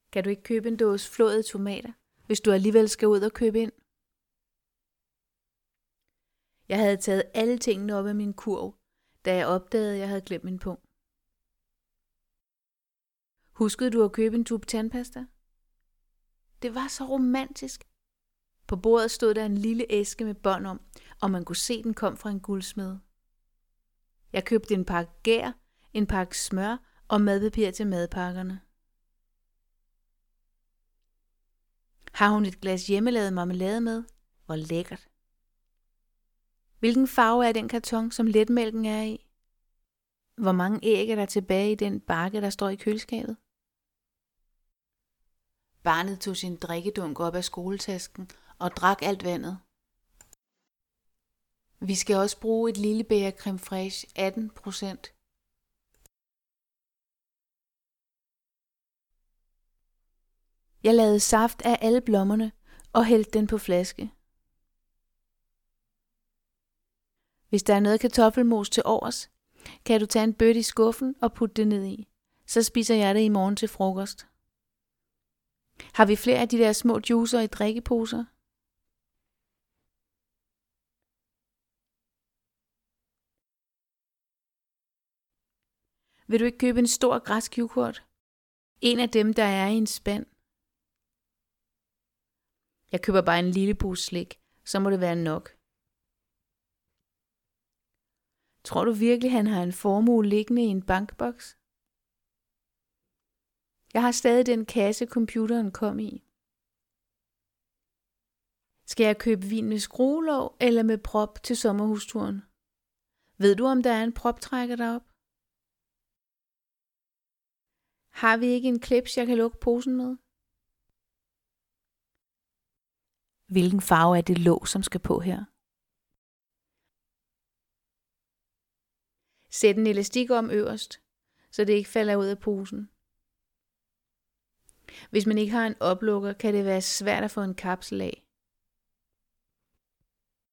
Kan du ikke købe en dåse flåede tomater, hvis du alligevel skal ud og købe ind? Jeg havde taget alle tingene op af min kurv, da jeg opdagede, at jeg havde glemt min pung. Huskede du at købe en tube tandpasta? Det var så romantisk. På bordet stod der en lille æske med bånd om, og man kunne se, den kom fra en guldsmed. Jeg købte en pakke gær, en pakke smør og madpapir til madpakkerne. Har hun et glas hjemmelavet marmelade med? Hvor lækkert. Hvilken farve er den karton, som letmælken er i? Hvor mange æg er der tilbage i den bakke, der står i køleskabet? Barnet tog sin drikkedunk op af skoletasken og drak alt vandet. Vi skal også bruge et lille bæger creme fraiche 18%. Jeg lavede saft af alle blommerne og hældte den på flaske. Hvis der er noget kartoffelmos til overs, kan du tage en bøtte i skuffen og putte det ned i. Så spiser jeg det i morgen til frokost. Har vi flere af de der små juicer i drikkeposer? Vil du ikke købe en stor græsk yoghurt? En af dem, der er i en spand. Jeg køber bare en lille pose slik, så må det være nok. Tror du virkelig, han har en formue liggende i en bankboks? Jeg har stadig den kasse, computeren kom i. Skal jeg købe vin med skruelåg eller med prop til sommerhusturen? Ved du, om der er en proptrækker deroppe? Har vi ikke en klips, jeg kan lukke posen med? Hvilken farve er det låg, som skal på her? Sæt en elastik om øverst, så det ikke falder ud af posen. Hvis man ikke har en oplukker, kan det være svært at få en kapsel af.